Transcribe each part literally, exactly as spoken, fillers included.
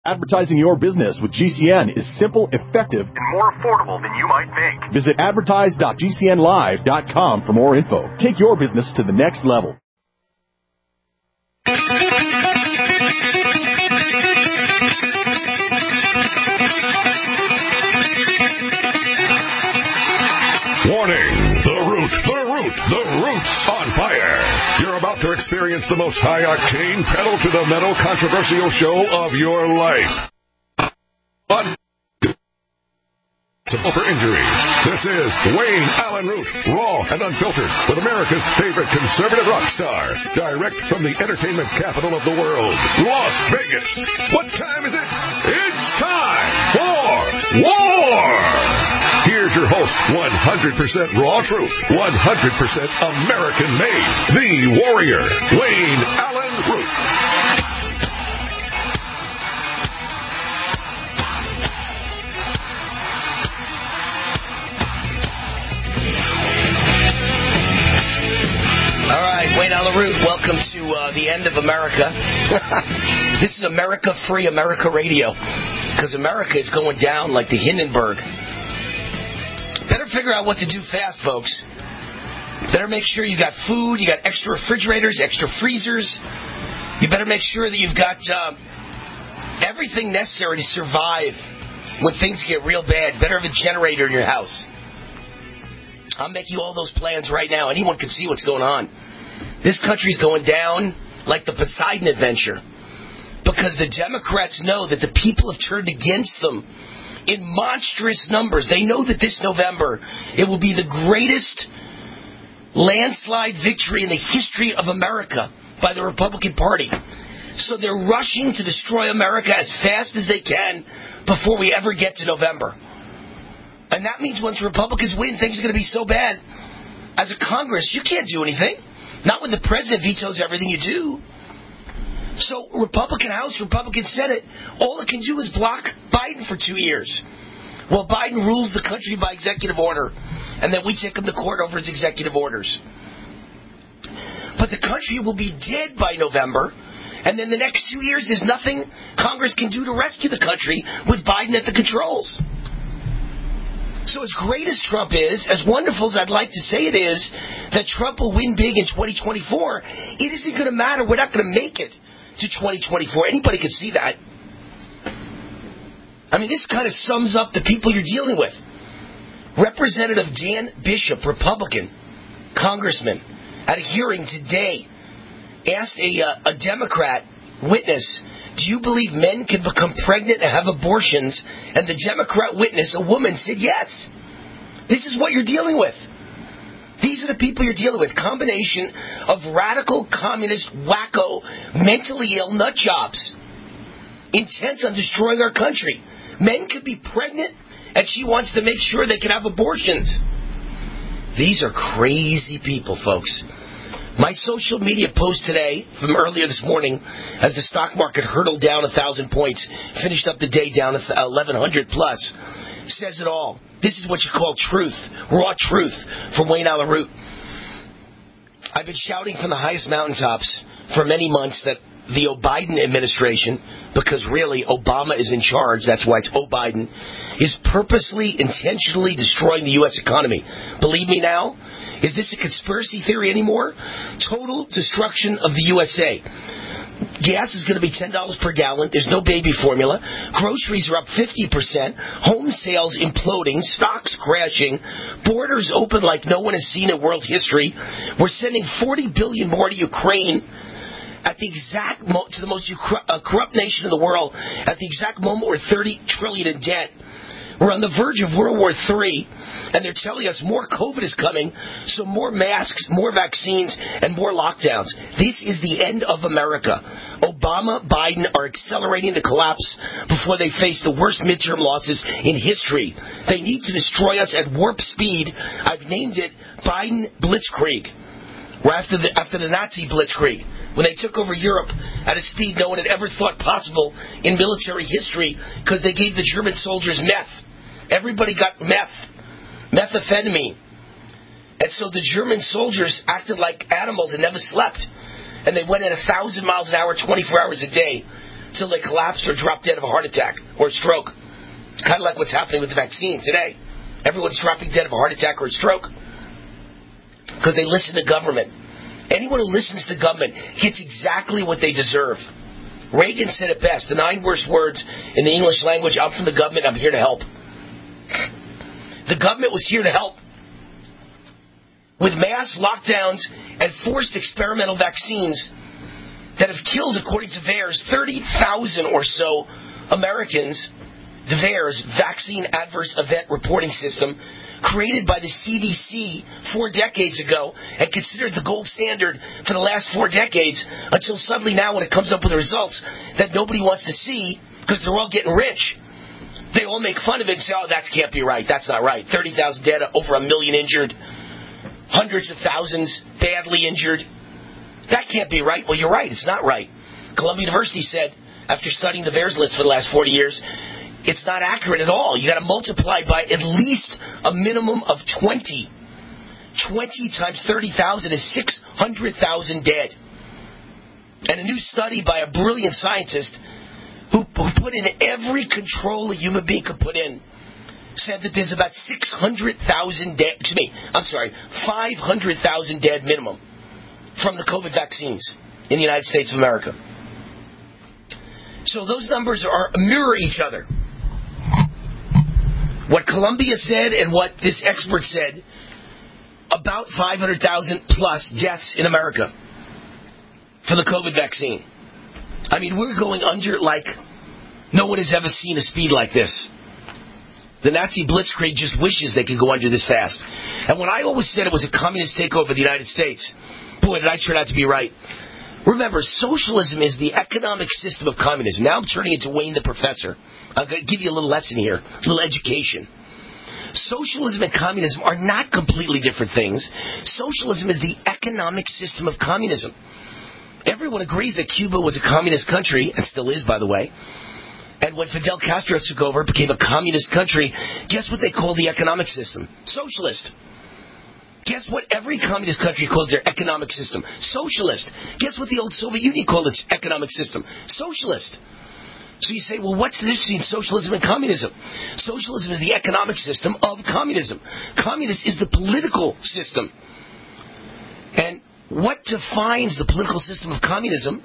Advertising your business with G C N is simple, effective, and more affordable than you might think. Visit advertise dot g c n live dot com for more info. Take your business to the next level. Warning! The Root, the Root, the Root's on fire. You're about to experience the most high-octane, pedal-to-the-metal controversial show of your life. Un- for injuries. This is Wayne Allen Root, raw and unfiltered, with America's favorite conservative rock star, direct from the entertainment capital of the world, Las Vegas. What time is it? It's time for war! Here's your host, one hundred percent raw truth, one hundred percent American-made, the warrior, Wayne Allen Root. All right, Wayne Allen Root, welcome to uh, the end of America. This is America Free America Radio, because America is going down like the Hindenburg. Better figure out what to do fast, folks. Better make sure you got food, you got extra refrigerators, extra freezers. You better make sure that you've got uh, everything necessary to survive when things get real bad. Better have a generator in your house. I'm making all those plans right now. Anyone can see what's going on. This country's going down like the Poseidon Adventure, because the Democrats know that the people have turned against them in monstrous numbers. They know that this November it will be the greatest landslide victory in the history of America by the Republican Party. So they're rushing to destroy America as fast as they can before we ever get to November. And that means once Republicans win, things are going to be so bad. As a Congress, you can't do anything. Not when the president vetoes everything you do. So Republican House, Republican Senate, all it can do is block Biden for two years. Well, Biden rules the country by executive order, and then we take him to court over his executive orders. But the country will be dead by November, and then the next two years there's nothing Congress can do to rescue the country with Biden at the controls. So as great as Trump is, as wonderful as I'd like to say it is, that Trump will win big in twenty twenty-four, it isn't going to matter. We're not going to make it to twenty twenty-four. Anybody can see that. I mean, this kind of sums up the people you're dealing with. Representative Dan Bishop, Republican, congressman, at a hearing today, asked a, uh, a Democrat witness, do you believe men can become pregnant and have abortions? And the Democrat witness, a woman, said yes. This is what you're dealing with. These are the people you're dealing with. Combination of radical, communist, wacko, mentally ill nut jobs. Intent on destroying our country. Men could be pregnant, and she wants to make sure they can have abortions. These are crazy people, folks. My social media post today, from earlier this morning, as the stock market hurtled down one thousand points, finished up the day down eleven hundred plus, says it all. This is what you call truth, raw truth, from Wayne Allen Root. I've been shouting from the highest mountaintops for many months that the O'Biden administration, because really Obama is in charge, that's why it's O'Biden, is purposely, intentionally destroying the U S economy. Believe me now? Is this a conspiracy theory anymore? Total destruction of the U S A. Gas is going to be ten dollars per gallon. There's no baby formula. Groceries are up fifty percent. Home sales imploding. Stocks crashing. Borders open like no one has seen in world history. We're sending forty billion dollars more to Ukraine at the exact mo- to the most ucru- uh, corrupt nation in the world at the exact moment we're thirty trillion dollars in debt. We're on the verge of World War Three, and they're telling us more COVID is coming, so more masks, more vaccines, and more lockdowns. This is the end of America. Obama, Biden are accelerating the collapse before they face the worst midterm losses in history. They need to destroy us at warp speed. I've named it Biden Blitzkrieg. Or after the, after the Nazi Blitzkrieg, when they took over Europe at a speed no one had ever thought possible in military history, because they gave the German soldiers meth. Everybody got meth, methamphetamine. And so the German soldiers acted like animals and never slept. And they went at one thousand miles an hour, twenty-four hours a day. till they collapse or drop dead of a heart attack or a stroke. It's kind of like what's happening with the vaccine today. Everyone's dropping dead of a heart attack or a stroke because they listen to government. Anyone who listens to government gets exactly what they deserve. Reagan said it best. The nine worst words in the English language: I'm from the government, I'm here to help. The government was here to help. With mass lockdowns and forced experimental vaccines that have killed, according to VAERS, thirty thousand or so Americans. The VAERS, Vaccine Adverse Event Reporting System, created by the C D C four decades ago and considered the gold standard for the last four decades, until suddenly now when it comes up with the results that nobody wants to see because they're all getting rich, they all make fun of it and say, oh, that can't be right. That's not right. thirty thousand dead, over a million injured, hundreds of thousands badly injured. That can't be right. Well, you're right. It's not right. Columbia University said, after studying the VAERS list for the last forty years, it's not accurate at all. You got to multiply by at least a minimum of twenty. twenty times thirty thousand is six hundred thousand dead. And a new study by a brilliant scientist who, who put in every control a human being could put in said that there's about six hundred thousand dead, excuse me, I'm sorry, five hundred thousand dead minimum from the COVID vaccines in the United States of America. So those numbers are mirror each other. What Columbia said and what this expert said, about five hundred thousand plus deaths in America for the COVID vaccine. I mean, we're going under like no one has ever seen a speed like this. The Nazi blitzkrieg just wishes they could go under this fast. And when I always said it was a communist takeover of the United States, boy, did I turn out to be right. Remember, socialism is the economic system of communism. Now I'm turning into Wayne the Professor. I'm going to give you a little lesson here, a little education. Socialism and communism are not completely different things. Socialism is the economic system of communism. Everyone agrees that Cuba was a communist country, and still is, by the way. And when Fidel Castro took over, it became a communist country. Guess what they call the economic system? Socialist. Guess what every communist country calls their economic system? Socialist. Guess what the old Soviet Union called its economic system? Socialist. So you say, well, what's the difference between socialism and communism? Socialism is the economic system of communism. Communist is the political system. And what defines the political system of communism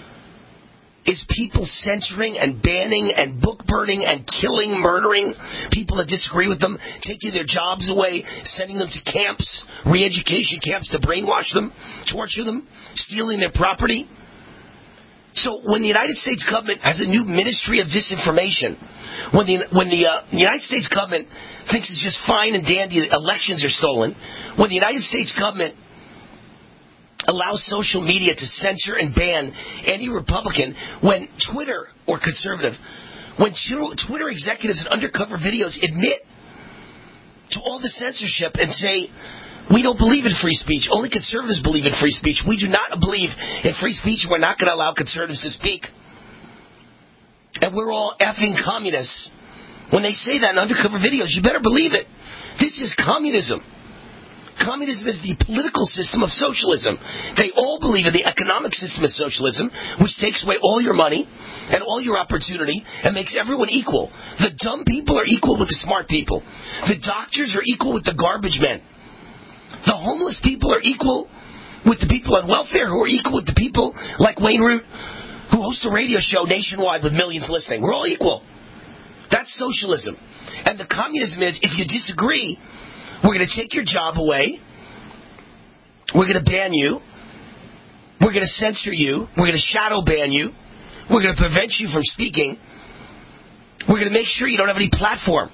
is people censoring and banning and book burning and killing, murdering people that disagree with them, taking their jobs away, sending them to camps, re-education camps to brainwash them, torture them, stealing their property. So when the United States government has a new Ministry of Disinformation, when the when the, uh, the United States government thinks it's just fine and dandy that elections are stolen, when the United States government allows social media to censor and ban any Republican, when Twitter or conservative, when Twitter executives and undercover videos admit to all the censorship and say, we don't believe in free speech. Only conservatives believe in free speech. We do not believe in free speech. We're not going to allow conservatives to speak. And we're all effing communists. When they say that in undercover videos, you better believe it. This is communism. Communism is the political system of socialism. They all believe in the economic system of socialism, which takes away all your money and all your opportunity and makes everyone equal. The dumb people are equal with the smart people. The doctors are equal with the garbage men. The homeless people are equal with the people on welfare, who are equal with the people like Wayne Root, who hosts a radio show nationwide with millions listening. We're all equal. That's socialism. And the communism is, if you disagree, we're going to take your job away. We're going to ban you. We're going to censor you. We're going to shadow ban you. We're going to prevent you from speaking. We're going to make sure you don't have any platform.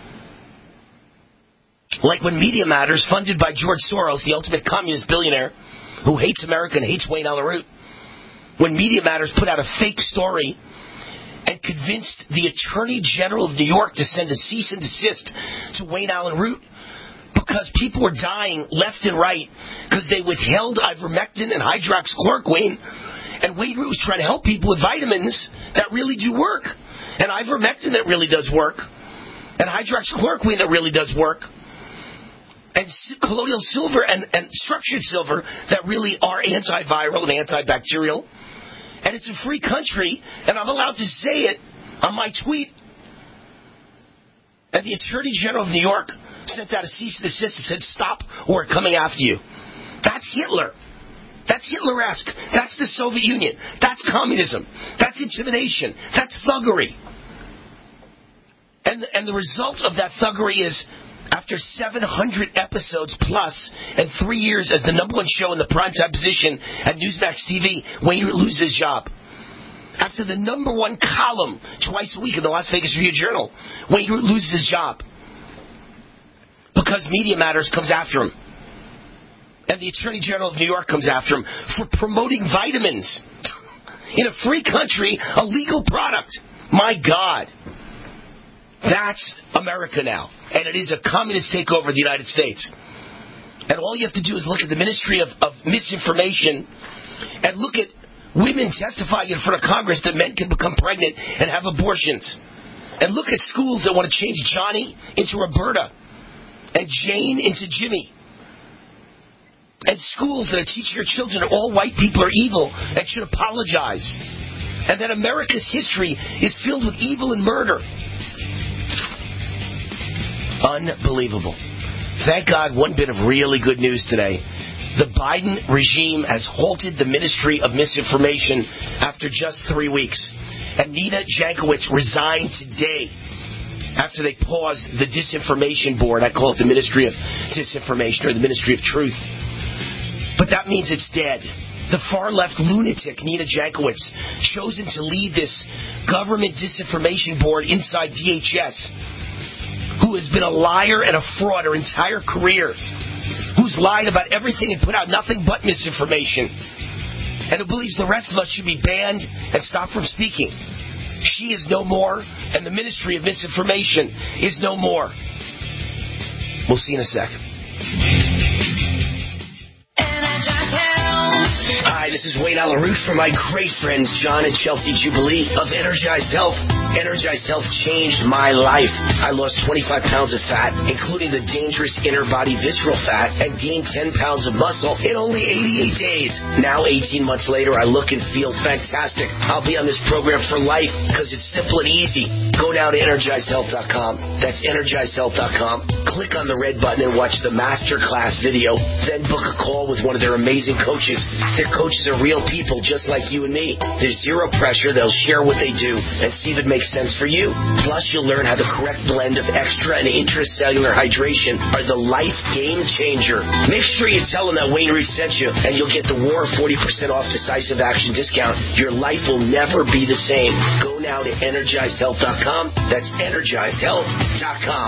Like when Media Matters, funded by George Soros, the ultimate communist billionaire who hates America and hates Wayne Allen Root, when Media Matters put out a fake story and convinced the Attorney General of New York to send a cease and desist to Wayne Allen Root because people were dying left and right because they withheld ivermectin and hydroxychloroquine, and Wayne Root was trying to help people with vitamins that really do work, and ivermectin that really does work, and hydroxychloroquine that really does work, and colloidal silver and, and structured silver that really are antiviral and antibacterial, And it's a free country, and I'm allowed to say it on my tweet. And the Attorney General of New York sent out a cease and desist and said, stop, or we're coming after you. That's Hitler. That's Hitler-esque. That's the Soviet Union. That's communism. That's intimidation. That's thuggery. And, and the result of that thuggery is, after seven hundred episodes plus and three years as the number one show in the primetime position at Newsmax T V, Wayne Root loses his job. After the number one column twice a week in the Las Vegas Review-Journal, Wayne Root loses his job. Because Media Matters comes after him. And the Attorney General of New York comes after him for promoting vitamins in a free country, a legal product. My God. That's America now. And it is a communist takeover of the United States. And all you have to do is look at the Ministry of, of Misinformation and look at women testifying in front of Congress that men can become pregnant and have abortions. And look at schools that want to change Johnny into Roberta and Jane into Jimmy. And schools that are teaching your children that all white people are evil and should apologize. And that America's history is filled with evil and murder. Unbelievable. Thank God, one bit of really good news today. The Biden regime has halted the Ministry of Misinformation after just three weeks. And Nina Jankowicz resigned today after they paused the Disinformation Board. I call it the Ministry of Disinformation or the Ministry of Truth. But that means it's dead. The far-left lunatic, Nina Jankowicz, chosen to lead this government disinformation board inside D H S, who has been a liar and a fraud her entire career, who's lied about everything and put out nothing but misinformation, and who believes the rest of us should be banned and stopped from speaking. She is no more, and the Ministry of Misinformation is no more. We'll see in a sec. Hi, this is Wayne Allen Root from my great friends John and Chelsea Jubilee of Energized Health. Energized Health changed my life. I lost twenty-five pounds of fat, including the dangerous inner body visceral fat, and gained ten pounds of muscle in only eighty-eight days. Now, eighteen months later, I look and feel fantastic. I'll be on this program for life because it's simple and easy. Go now to energized health dot com. That's energized health dot com. Click on the red button and watch the masterclass video. Then book a call with one of their amazing coaches. Their coaches are real people just like you and me. There's zero pressure. They'll share what they do and see if it makes sense for you. Plus, you'll learn how the correct blend of extra and intracellular hydration are the life game changer. Make sure you tell them that Wayne Root sent you, and you'll get the War forty percent off decisive action discount. Your life will never be the same. Go now to energized health dot com. That's energized health dot com.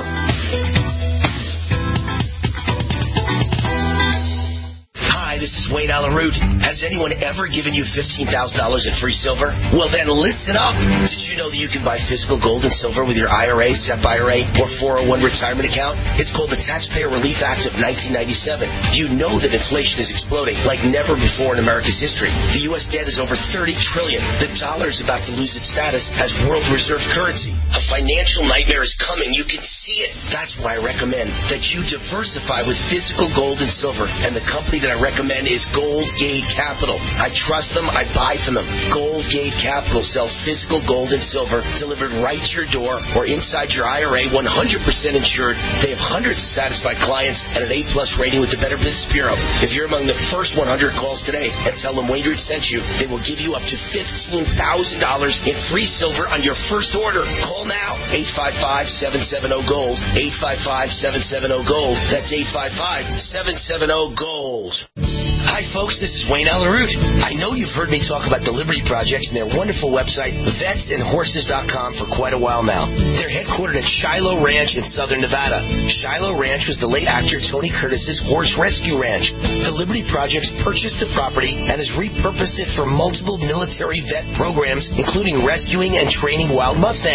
Hi, this is Wayne Allen Root. Has anyone ever given you fifteen thousand dollars in free silver? Well, then listen up. Did you know that you can buy physical gold and silver with your I R A, S E P I R A, or four oh one retirement account? It's called the Taxpayer Relief Act of nineteen ninety-seven. You know that inflation is exploding like never before in America's history. The U S debt is over thirty trillion dollars. The dollar is about to lose its status as world reserve currency. A financial nightmare is coming. You can see it. That's why I recommend that you diversify with physical gold and silver. And the company that I recommend is Goldgate Capital. I trust them. I buy from them. Goldgate Capital sells physical gold and silver delivered right to your door or inside your I R A, one hundred percent insured. They have hundreds of satisfied clients and an A plus rating with the Better Business Bureau. If you're among the first one hundred calls today and tell them Wayne Root sent you, they will give you up to fifteen thousand dollars in free silver on your first order. Call now. eight five five, seven seven zero, GOLD. eight five five, seven seven zero, GOLD. That's eight five five, seven seven zero, GOLD. Hi, folks. This is Wayne Allen Root. I know you've heard me talk about the Liberty Project and their wonderful website, vets and horses dot com, for quite a while now. They're headquartered at Shiloh Ranch in southern Nevada. Shiloh Ranch was the late actor Tony Curtis's horse rescue ranch. The Liberty Project purchased the property and has repurposed it for multiple military vet programs, including rescuing and training wild Mustangs.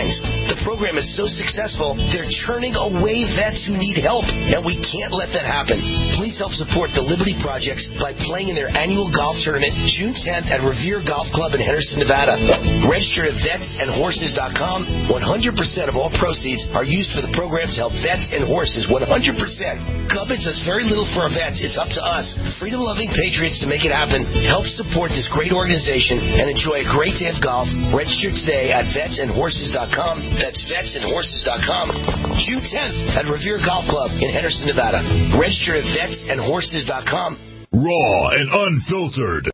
The program is so successful, they're churning away vets who need help, and we can't let that happen. Please help support the Liberty Projects by playing in their annual golf tournament June tenth at Revere Golf Club in Henderson, Nevada. Register at vets and horses dot com. one hundred percent of all proceeds are used for the program to help vets and horses. one hundred percent. Government does very little for our vets. It's up to us, freedom-loving patriots, to make it happen. Help support this great organization and enjoy a great day of golf. Register today at vets and horses dot com. That's vets and horses dot com. June tenth at Revere Golf Club in Henderson, Nevada. Register at vets and horses dot com. Raw and unfiltered.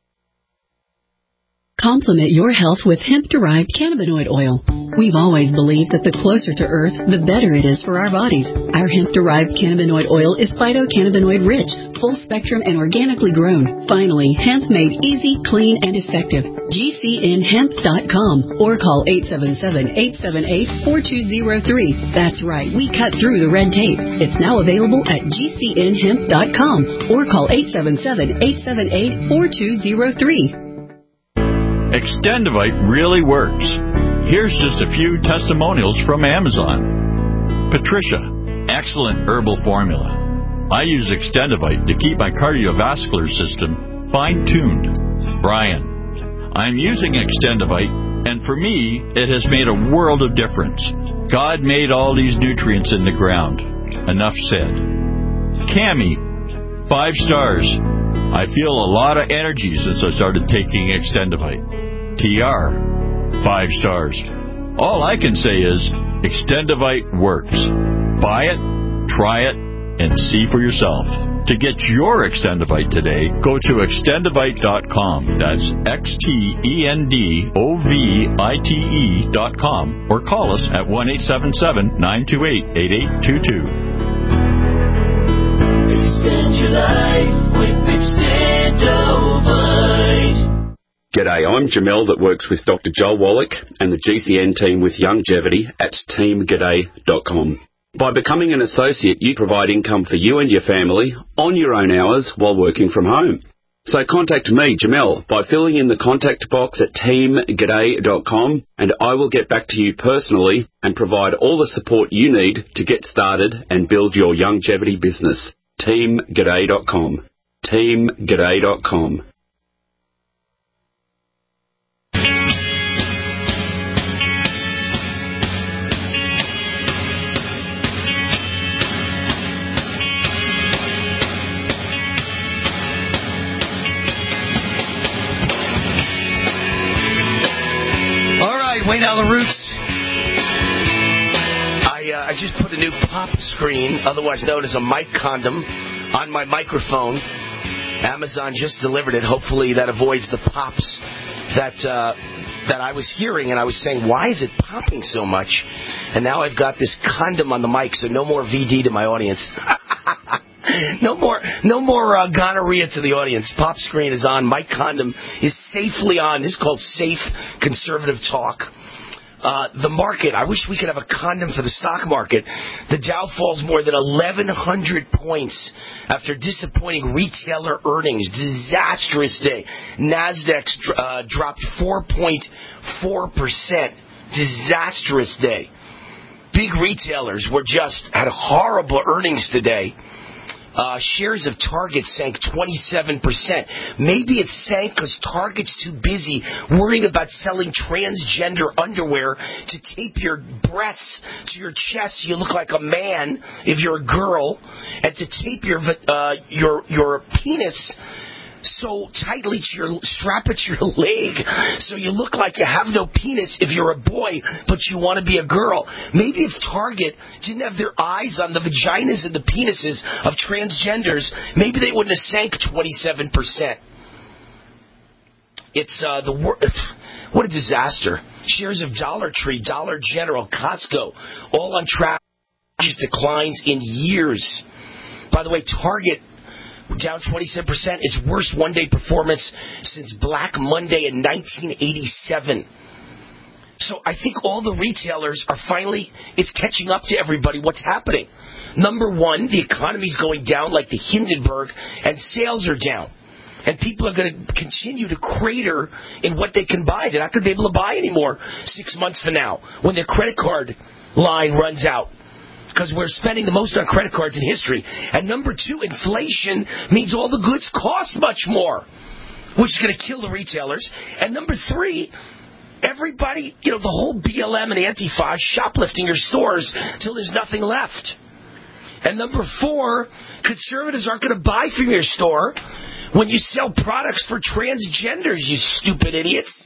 Complement your health with hemp-derived cannabinoid oil. We've always believed that the closer to Earth, the better it is for our bodies. Our hemp-derived cannabinoid oil is phytocannabinoid-rich, full-spectrum, and organically grown. Finally, hemp made easy, clean, and effective. G C N hemp dot com or call eight seven seven, eight seven eight, four two zero three. That's right, we cut through the red tape. It's now available at G C N hemp dot com or call eight seven seven, eight seven eight, four two zero three. Extendivite really works. Here's just a few testimonials from Amazon. Patricia, excellent herbal formula. I use Extendivite to keep my cardiovascular system fine-tuned. Brian, I'm using Extendivite, and for me, it has made a world of difference. God made all these nutrients in the ground. Enough said. Cammie, five stars. I feel a lot of energy since I started taking Extendivite. T R, five stars. All I can say is Extendivite works. Buy it, try it, and see for yourself. To get your Extendivite today, go to extendivite dot com. That's X T E N D O V I T E dot com. Or call us at one eight seven seven, nine two eight, eight eight two two. Extend your life with Extendivite. G'day, I'm Jamel that works with Doctor Joel Wallach and the G C N team with Longevity at team g'day dot com. By becoming an associate, you provide income for you and your family on your own hours while working from home. So contact me, Jamel, by filling in the contact box at team g'day dot com, and I will get back to you personally and provide all the support you need to get started and build your longevity business. team g'day dot com. team g'day dot com. Wayne Allen Roots. I, uh, I just put a new pop screen, otherwise known as a mic condom, on my microphone. Amazon just delivered it. Hopefully that avoids the pops that uh, that I was hearing. And I was saying, why is it popping so much? And now I've got this condom on the mic, so no more V D to my audience. No more no more uh, gonorrhea to the audience. Pop screen is on. My condom is safely on. This is called Safe Conservative Talk. Uh, the market, I wish we could have a condom for the stock market. The Dow falls more than eleven hundred points after disappointing retailer earnings. Disastrous day. NASDAQ uh, dropped four point four percent. Disastrous day. Big retailers were just had horrible earnings today. Uh, shares of Target sank twenty-seven percent. Maybe it sank because Target's too busy worrying about selling transgender underwear to tape your breasts to your chest so you look like a man if you're a girl, and to tape your uh, your your penis so tightly to your strap it to your leg so you look like you have no penis if you're a boy but you want to be a girl. Maybe if Target didn't have their eyes on the vaginas and the penises of transgenders, maybe they wouldn't have sank twenty-seven percent. It's uh, the wor- what a disaster. Shares of Dollar Tree, Dollar General, Costco, all on track. Declines in years. By the way, Target down twenty-seven percent. Its worst one-day performance since Black Monday in nineteen eighty-seven. So I think all the retailers are finally, it's catching up to everybody what's happening. Number one, the economy's going down like the Hindenburg, and sales are down. And people are going to continue to crater in what they can buy. They're not going to be able to buy anymore six months from now when their credit card line runs out. Because we're spending the most on credit cards in history. And number two, inflation means all the goods cost much more, which is going to kill the retailers. And number three, everybody, you know, the whole B L M and Antifa shoplifting your stores till there's nothing left. And number four, conservatives aren't going to buy from your store when you sell products for transgenders, you stupid idiots.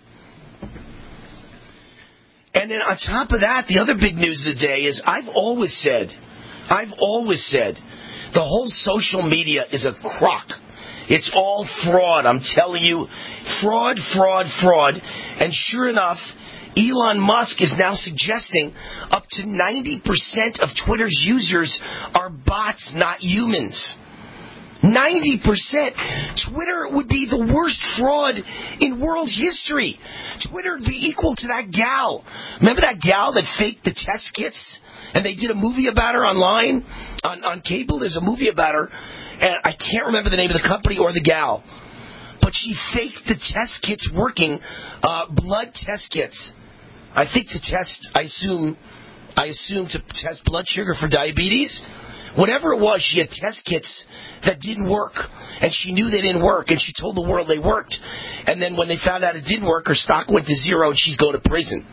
And then on top of that, the other big news of the day is I've always said, I've always said, the whole social media is a crock. It's all fraud, I'm telling you. Fraud, fraud, fraud. And sure enough, Elon Musk is now suggesting up to ninety percent of Twitter's users are bots, not humans. ninety percent. Twitter would be the worst fraud in world history. Twitter would be equal to that gal. Remember that gal that faked the test kits? And they did a movie about her online, on, on cable. There's a movie about her. And I can't remember the name of the company or the gal. But she faked the test kits working, uh, blood test kits. I think to test, I assume, I assume to test blood sugar for diabetes. Whatever it was, she had test kits that didn't work. And she knew they didn't work, and she told the world they worked. And then when they found out it didn't work, her stock went to zero, and she's going to prison.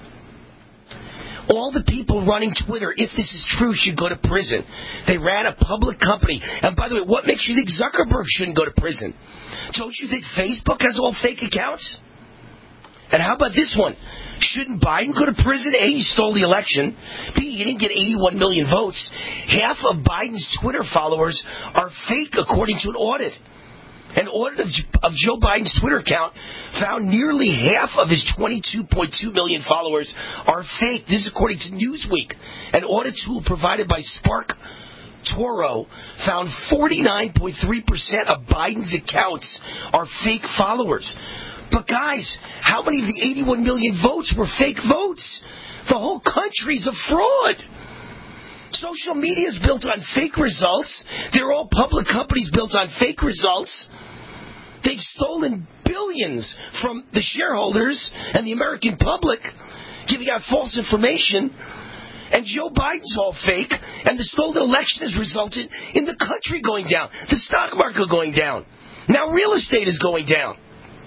All the people running Twitter, if this is true, should go to prison. They ran a public company. And by the way, what makes you think Zuckerberg shouldn't go to prison? Don't you think Facebook has all fake accounts? And how about this one? Shouldn't Biden go to prison? A, he stole the election. B, he didn't get eighty-one million votes. Half of Biden's Twitter followers are fake, according to an audit. An audit of, of Joe Biden's Twitter account found nearly half of his twenty-two point two million followers are fake. This is according to Newsweek. An audit tool provided by Spark Toro found forty-nine point three percent of Biden's accounts are fake followers. But guys, how many of the eighty-one million votes were fake votes? The whole country's a fraud. Social media is built on fake results. They're all public companies built on fake results. They've stolen billions from the shareholders and the American public, giving out false information. And Joe Biden's all fake. And the stolen election has resulted in the country going down, the stock market going down. Now real estate is going down.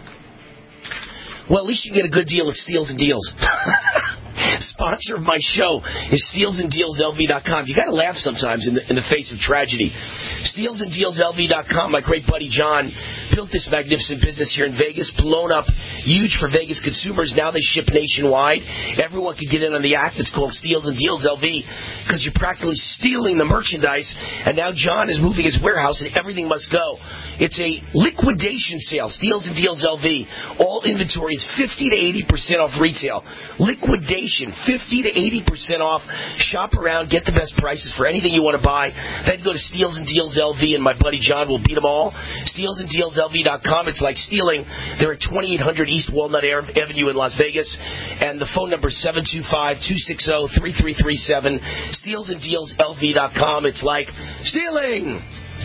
Well, at least you get a good deal at Steals and Deals. Sponsor of my show is steals and deals L V dot com. You got to laugh sometimes in the, in the face of tragedy. steals and deals L V dot com. My great buddy John built this magnificent business here in Vegas, blown up, huge for Vegas consumers. Now they ship nationwide. Everyone can get in on the act. It's called Steals and Deals L V because you're practically stealing the merchandise. And now John is moving his warehouse and everything must go. It's a liquidation sale. Steals and Deals L V. All inventory is fifty to eighty percent off retail. Liquidation, fifty to eighty percent off. Shop around, get the best prices for anything you want to buy. Then go to Steals and Deals L V, and my buddy John will beat them all. steals and deals L V dot com. It's like stealing. They're at twenty-eight hundred East Walnut Avenue in Las Vegas. And the phone number is seven two five, two six zero, three three three seven. steals and deals L V dot com. It's like stealing.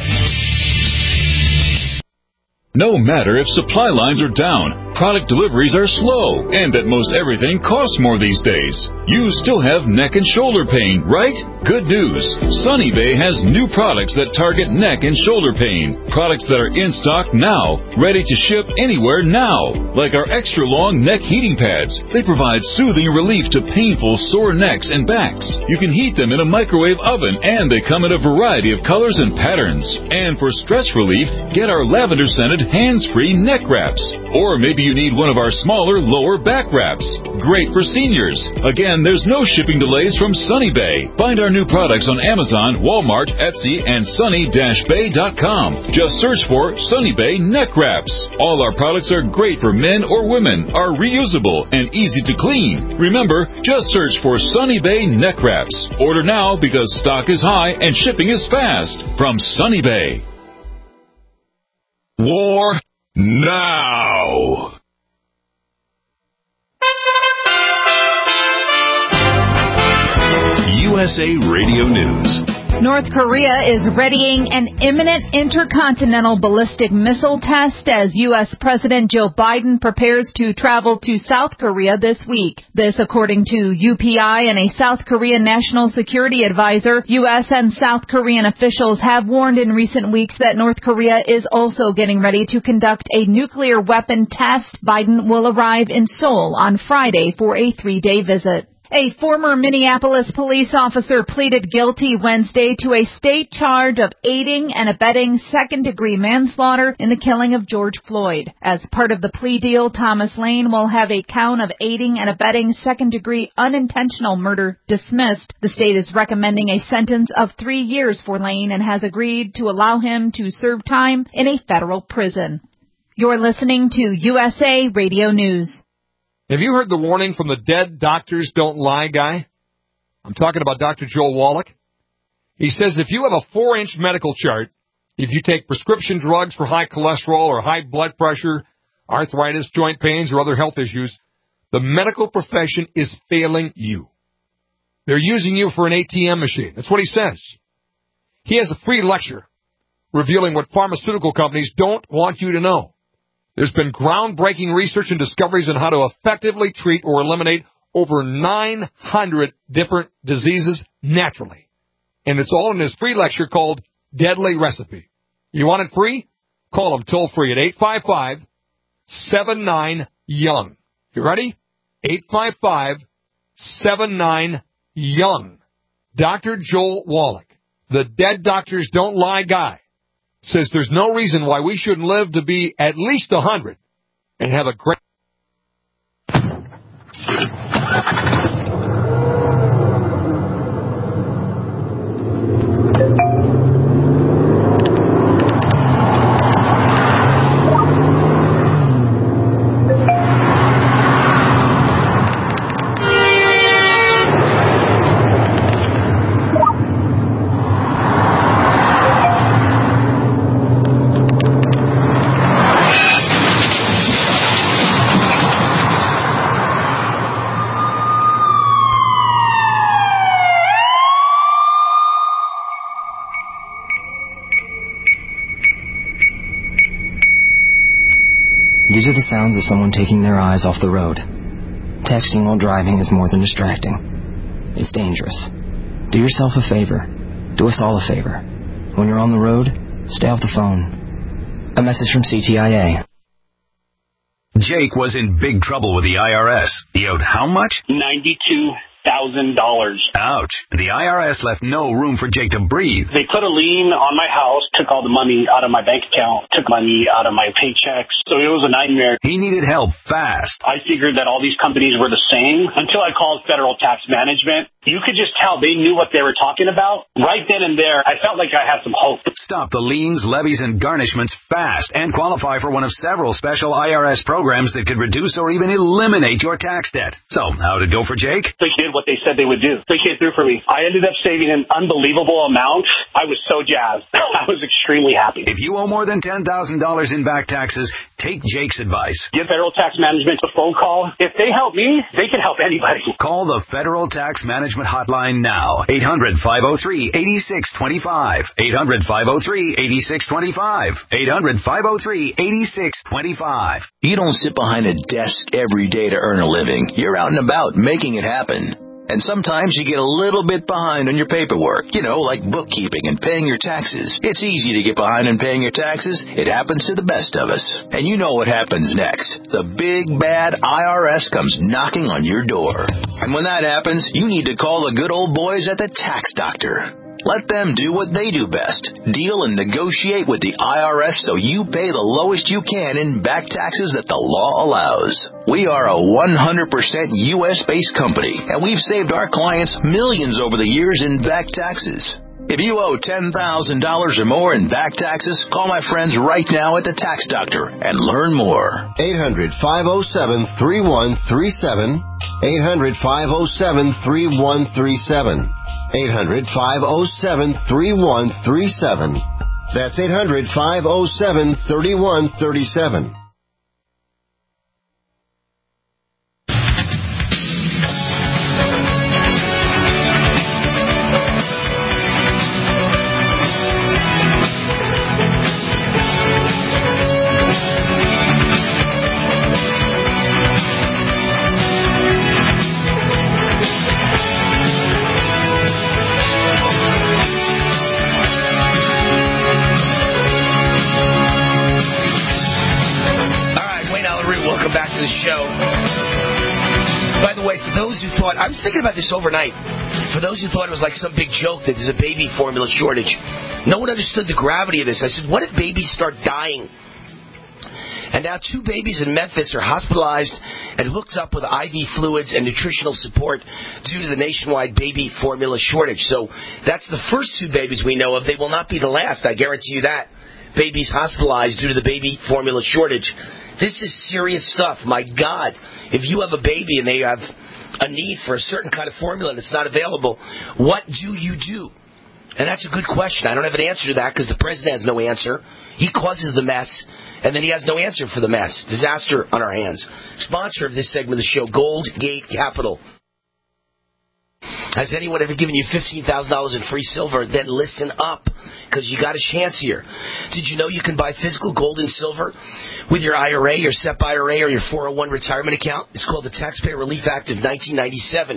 No matter if supply lines are down, product deliveries are slow, and that most everything costs more these days, you still have neck and shoulder pain, right? Good news. Sunny Bay has new products that target neck and shoulder pain. Products that are in stock now, ready to ship anywhere now. Like our extra long neck heating pads. They provide soothing relief to painful sore necks and backs. You can heat them in a microwave oven, and they come in a variety of colors and patterns. And for stress relief, get our lavender scented hands-free neck wraps. Or maybe you need one of our smaller lower back wraps. Great for seniors. Again, there's no shipping delays from Sunny Bay. Find our new products on Amazon, Walmart, Etsy, and sunny dash bay dot com. Just search for Sunny Bay neck wraps. All our products are great for men or women, are reusable, and easy to clean. Remember, just search for Sunny Bay neck wraps. Order now because stock is high and shipping is fast. From Sunny Bay. War now. U S A Radio News. North Korea is readying an imminent intercontinental ballistic missile test as U S. President Joe Biden prepares to travel to South Korea this week. This according to U P I and a South Korean national security advisor. U S and South Korean officials have warned in recent weeks that North Korea is also getting ready to conduct a nuclear weapon test. Biden will arrive in Seoul on Friday for a three-day visit. A former Minneapolis police officer pleaded guilty Wednesday to a state charge of aiding and abetting second-degree manslaughter in the killing of George Floyd. As part of the plea deal, Thomas Lane will have a count of aiding and abetting second-degree unintentional murder dismissed. The state is recommending a sentence of three years for Lane and has agreed to allow him to serve time in a federal prison. You're listening to U S A Radio News. Have you heard the warning from the dead doctors don't lie guy? I'm talking about Doctor Joel Wallach. He says if you have a four-inch medical chart, if you take prescription drugs for high cholesterol or high blood pressure, arthritis, joint pains, or other health issues, the medical profession is failing you. They're using you for an A T M machine. That's what he says. He has a free lecture revealing what pharmaceutical companies don't want you to know. There's been groundbreaking research and discoveries on how to effectively treat or eliminate over nine hundred different diseases naturally. And it's all in his free lecture called Deadly Recipe. You want it free? Call him toll free at eight five five, seven nine, young. You ready? eight five five, seven nine, young. Doctor Joel Wallach, the dead doctors don't lie guy, says there's no reason why we shouldn't live to be at least one hundred and have a great... These are the sounds of someone taking their eyes off the road. Texting while driving is more than distracting. It's dangerous. Do yourself a favor. Do us all a favor. When you're on the road, stay off the phone. A message from C T I A. Jake was in big trouble with the I R S. He owed how much? ninety-two thousand dollars. Ouch. The I R S left no room for Jake to breathe. They put a lien on my house, took all the money out of my bank account, took money out of my paychecks. So it was a nightmare. He needed help fast. I figured that all these companies were the same until I called Federal Tax Management. You could just tell they knew what they were talking about. Right then and there, I felt like I had some hope. Stop the liens, levies, and garnishments fast and qualify for one of several special I R S programs that could reduce or even eliminate your tax debt. So, how did it go for Jake? They did what they said they would do. They came through for me. I ended up saving an unbelievable amount. I was so jazzed. I was extremely happy. If you owe more than ten thousand dollars in back taxes, take Jake's advice. Give Federal Tax Management a phone call. If they help me, they can help anybody. Call the Federal Tax Management Hotline now. eight hundred, five oh three, eight six two five. eight hundred, five oh three, eight six two five. eight hundred, five oh three, eight six two five. You don't sit behind a desk every day to earn a living. You're out and about making it happen. And sometimes you get a little bit behind on your paperwork, you know, like bookkeeping and paying your taxes. It's easy to get behind on paying your taxes. It happens to the best of us. And you know what happens next. The big, bad I R S comes knocking on your door. And when that happens, you need to call the good old boys at the Tax Doctor. Let them do what they do best. Deal and negotiate with the I R S so you pay the lowest you can in back taxes that the law allows. We are a one hundred percent U S-based company, and we've saved our clients millions over the years in back taxes. If you owe ten thousand dollars or more in back taxes, call my friends right now at the Tax Doctor and learn more. eight hundred, five oh seven, three one three seven. eight hundred, five oh seven, three one three seven. eight hundred, five oh seven, three one three seven. That's eight hundred, five oh seven, three one three seven. I was thinking about this overnight. For those who thought it was like some big joke that there's a baby formula shortage, no one understood the gravity of this. I said, what if babies start dying? And now two babies in Memphis are hospitalized and hooked up with I V fluids and nutritional support due to the nationwide baby formula shortage. So that's the first two babies we know of. They will not be the last, I guarantee you that. Babies hospitalized due to the baby formula shortage. This is serious stuff. My God, if you have a baby and they have a need for a certain kind of formula and it's not available, what do you do? And that's a good question. I don't have an answer to that because the president has no answer. He causes the mess, and then he has no answer for the mess. Disaster on our hands. Sponsor of this segment of the show, Gold Gate Capital. Has anyone ever given you fifteen thousand dollars in free silver? Then listen up, because you got a chance here. Did you know you can buy physical gold and silver with your I R A, your S E P I R A, or your four oh one retirement account? It's called the Taxpayer Relief Act of nineteen ninety-seven.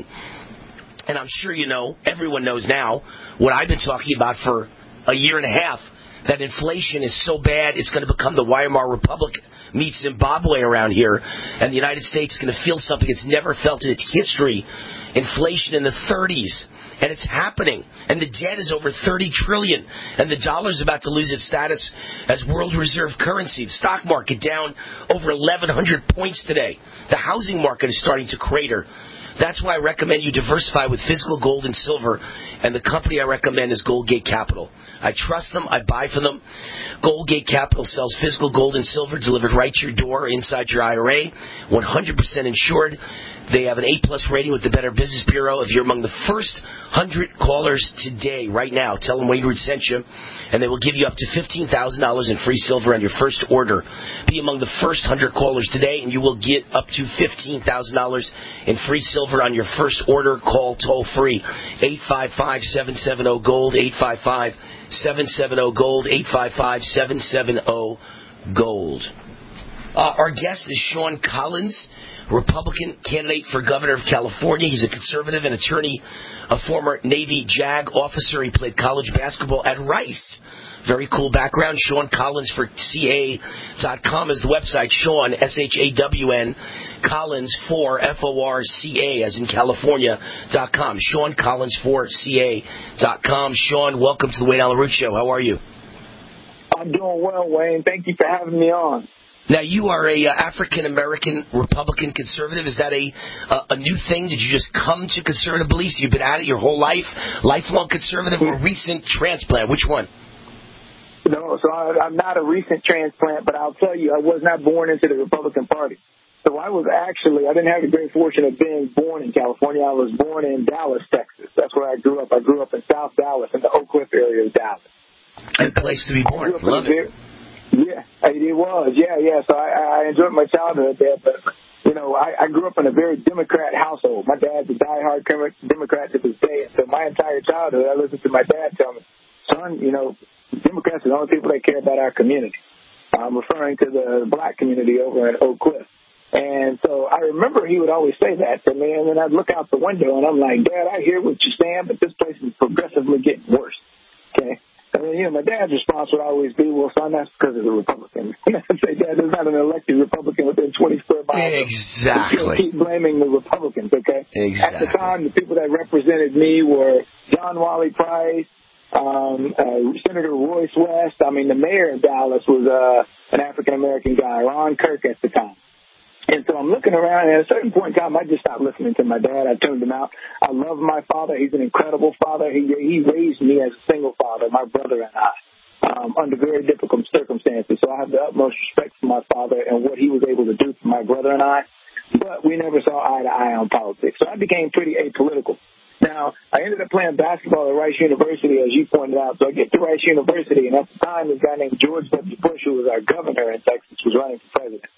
And I'm sure you know, everyone knows now, what I've been talking about for a year and a half, that inflation is so bad it's going to become the Weimar Republic meets Zimbabwe around here, and the United States is going to feel something it's never felt in its history. Inflation in the thirties, and it's happening, and the debt is over thirty trillion dollars, and the dollar's about to lose its status as world reserve currency. The stock market down over eleven hundred points today. The housing market is starting to crater. That's why I recommend you diversify with physical gold and silver, and the company I recommend is Goldgate Capital. I trust them. I buy from them. Goldgate Capital sells physical gold and silver delivered right to your door inside your I R A, one hundred percent insured. They have an A-plus rating with the Better Business Bureau. If you're among the first one hundred callers today, right now, tell them Wayne Root sent you, and they will give you up to fifteen thousand dollars in free silver on your first order. Be among the first one hundred callers today, and you will get up to fifteen thousand dollars in free silver on your first order. Call toll-free, eight five five, seven seven zero, GOLD, eight five five, seven seven zero, GOLD, eight five five, seven seven zero, GOLD. Uh, our guest is Sean Collins, Republican candidate for governor of California. He's a conservative and attorney, a former Navy JAG officer. He played college basketball at Rice. Very cool background. Sean Collins for C A dot com is the website. Sean, S H A W N, Collins for F O R C A, as in California, dot com. Sean Collins for C A dot com. Sean, welcome to the Wayne Allen Root Show. How are you? I'm doing well, Wayne. Thank you for having me on. Now, you are a uh, African-American Republican conservative. Is that a uh, a new thing? Did you just come to conservative beliefs? You've been at it your whole life? Lifelong conservative or recent transplant? Which one? No, so I, I'm not a recent transplant, but I'll tell you, I was not born into the Republican Party. So I was actually, I didn't have the great fortune of being born in California. I was born in Dallas, Texas. That's where I grew up. I grew up in South Dallas, in the Oak Cliff area of Dallas. Good place to be born. Love it. Yeah, it was. Yeah, yeah. So I, I enjoyed my childhood there, but, you know, I, I grew up in a very Democrat household. My dad's a diehard Democrat to this day. So my entire childhood, I listened to my dad tell me, son, you know, Democrats are the only people that care about our community. I'm referring to the black community over in Oak Cliff. And so I remember he would always say that to me, and then I'd look out the window, and I'm like, Dad, I hear what you're saying, but this place is progressively getting worse. Okay? And then, you know, my dad's response would always be, well, son, that's because of the Republicans. I'd say, Dad, there's not an elected Republican within twenty square miles. Exactly. Keep blaming the Republicans, okay? Exactly. At the time, the people that represented me were John Wally Price, um, uh, Senator Royce West. I mean, the mayor of Dallas was uh, an African-American guy, Ron Kirk at the time. And so I'm looking around, and at a certain point in time, I just stopped listening to my dad. I tuned him out. I love my father. He's an incredible father. He he raised me as a single father, my brother and I, um, under very difficult circumstances. So I have the utmost respect for my father and what he was able to do for my brother and I. But we never saw eye to eye on politics. So I became pretty apolitical. Now, I ended up playing basketball at Rice University, as you pointed out. So I get to Rice University, and at the time, this guy named George W. Bush, who was our governor in Texas, was running for president.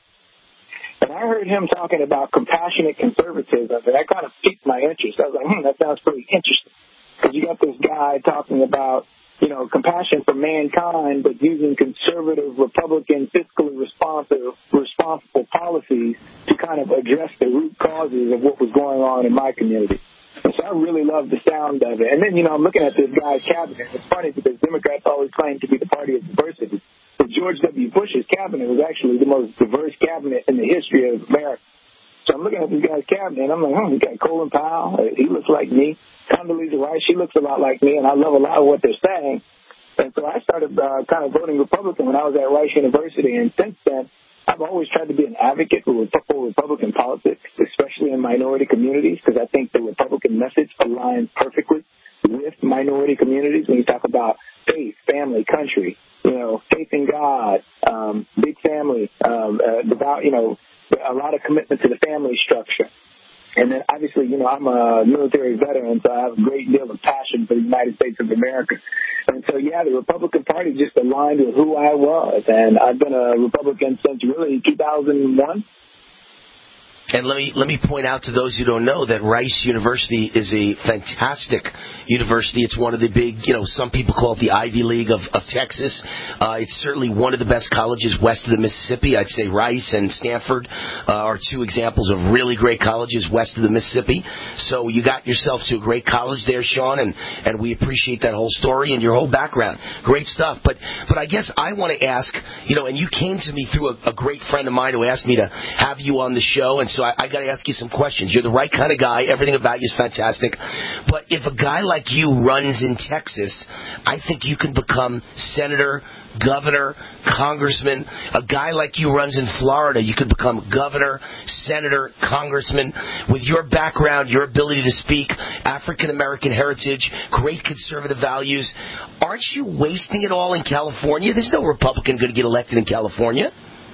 And I heard him talking about compassionate conservatism, and that kind of piqued my interest. I was like, hmm, that sounds pretty interesting. Because you got this guy talking about, you know, compassion for mankind, but using conservative, Republican, fiscally responsive, responsible policies to kind of address the root causes of what was going on in my community. And so I really loved the sound of it. And then, you know, I'm looking at this guy's cabinet. It's funny because Democrats always claim to be the party of diversity. But George W. Bush's cabinet was actually the most diverse cabinet in the history of America. So I'm looking at this guy's cabinet, and I'm like, oh, we got Colin Powell. He looks like me. Condoleezza Rice, she looks a lot like me, and I love a lot of what they're saying. And so I started uh, kind of voting Republican when I was at Rice University, and since then, I've always tried to be an advocate for Republican politics, especially in minority communities, because I think the Republican message aligns perfectly with minority communities when you talk about faith, family, country, you know, faith in God, um, big family, um, uh, devout, you know, a lot of commitment to the family structure. And then, obviously, you know, I'm a military veteran, so I have a great deal of passion for the United States of America. And so, yeah, the Republican Party just aligned with who I was. And I've been a Republican since really two thousand one. And let me let me point out to those who don't know that Rice University is a fantastic university. It's one of the big, you know, some people call it the Ivy League of, of Texas. Uh, it's certainly one of the best colleges west of the Mississippi. I'd say Rice and Stanford uh, are two examples of really great colleges west of the Mississippi. So you got yourself to a great college there, Sean, and, and we appreciate that whole story and your whole background. Great stuff. But but I guess I want to ask, you know, and you came to me through a, a great friend of mine who asked me to have you on the show, and so So I, I got to ask you some questions. You're the right kind of guy. Everything about you is fantastic. But if a guy like you runs in Texas, I think you can become senator, governor, congressman. A guy like you runs in Florida, you could become governor, senator, congressman. With your background, your ability to speak, African-American heritage, great conservative values, aren't you wasting it all in California? There's no Republican going to get elected in California.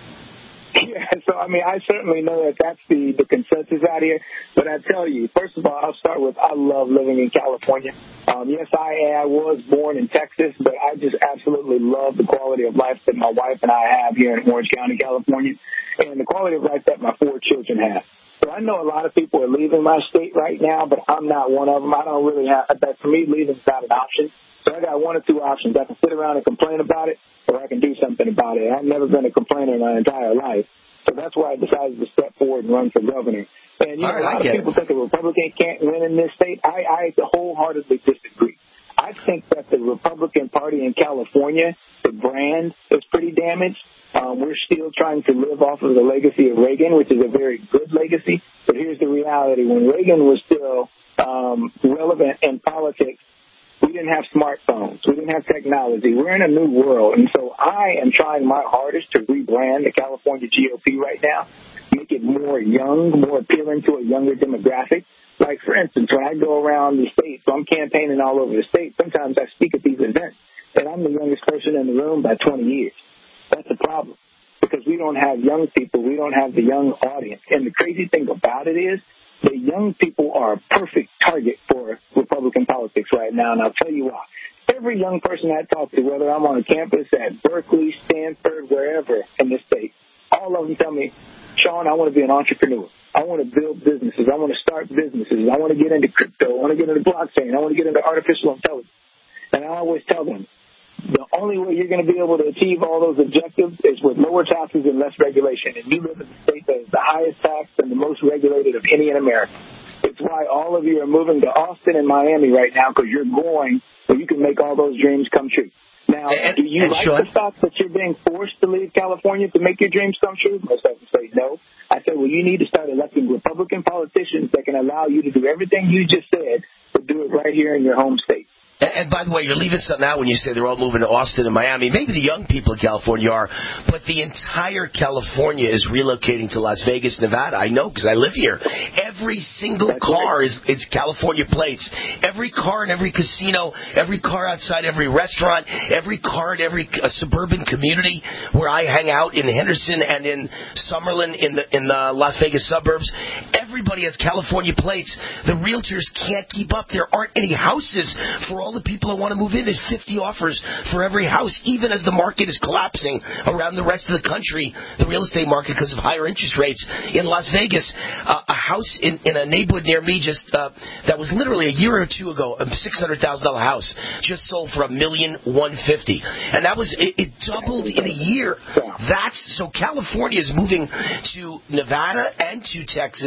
Yeah, so, I mean, I certainly know that that's the, the consensus out here. But I tell you, first of all, I'll start with I love living in California. Um, yes, I, I was born in Texas, but I just absolutely love the quality of life that my wife and I have here in Orange County, California, and the quality of life that my four children have. So I know a lot of people are leaving my state right now, but I'm not one of them. I don't really have that. For me, leaving is not an option. So I got one or two options. I can sit around and complain about it, or I can do something about it. I've never been a complainer in my entire life. So that's why I decided to step forward and run for governor. And, you know, a lot of people think a Republican can't win in this state. I, I wholeheartedly disagree. I think that the Republican Party in California, the brand, is pretty damaged. Um, we're still trying to live off of the legacy of Reagan, which is a very good legacy. But here's the reality. When Reagan was still um, relevant in politics, we didn't have smartphones. We didn't have technology. We're in a new world. And so I am trying my hardest to rebrand the California G O P right now, make it more young, more appealing to a younger demographic. Like, for instance, when I go around the state, so I'm campaigning all over the state, sometimes I speak at these events, and I'm the youngest person in the room by twenty years. That's a problem because we don't have young people. We don't have the young audience. And the crazy thing about it is, the young people are a perfect target for Republican politics right now, and I'll tell you why. Every young person I talk to, whether I'm on a campus at Berkeley, Stanford, wherever in the state, all of them tell me, Sean, I want to be an entrepreneur. I want to build businesses. I want to start businesses. I want to get into crypto. I want to get into blockchain. I want to get into artificial intelligence. And I always tell them, the only way you're going to be able to achieve all those objectives is with lower taxes and less regulation. And you live in a state that is the highest taxed and the most regulated of any in America. It's why all of you are moving to Austin and Miami right now, because you're going where you can make all those dreams come true. Now, and, do you and like Sean, the fact that you're being forced to leave California to make your dreams come true? Most of them say no. I say, well, you need to start electing Republican politicians that can allow you to do everything you just said, but do it right here in your home state. And by the way, you're leaving something out when you say they're all moving to Austin and Miami. Maybe the young people in California are, but the entire California is relocating to Las Vegas, Nevada. I know because I live here. Every single That's car right. is, is California plates. Every car in every casino, every car outside every restaurant, every car in every uh, suburban community where I hang out in Henderson and in Summerlin in the in the Las Vegas suburbs. Everybody has California plates. The realtors can't keep up. There aren't any houses for all the people that want to move in. There's fifty offers for every house, even as the market is collapsing around the rest of the country, the real estate market, because of higher interest rates. In Las Vegas, uh, a house in, in a neighborhood near me just uh, that was literally a year or two ago, a six hundred thousand dollars house, just sold for a million one fifty, and that was it, it doubled in a year. That's so California is moving to Nevada and to Texas,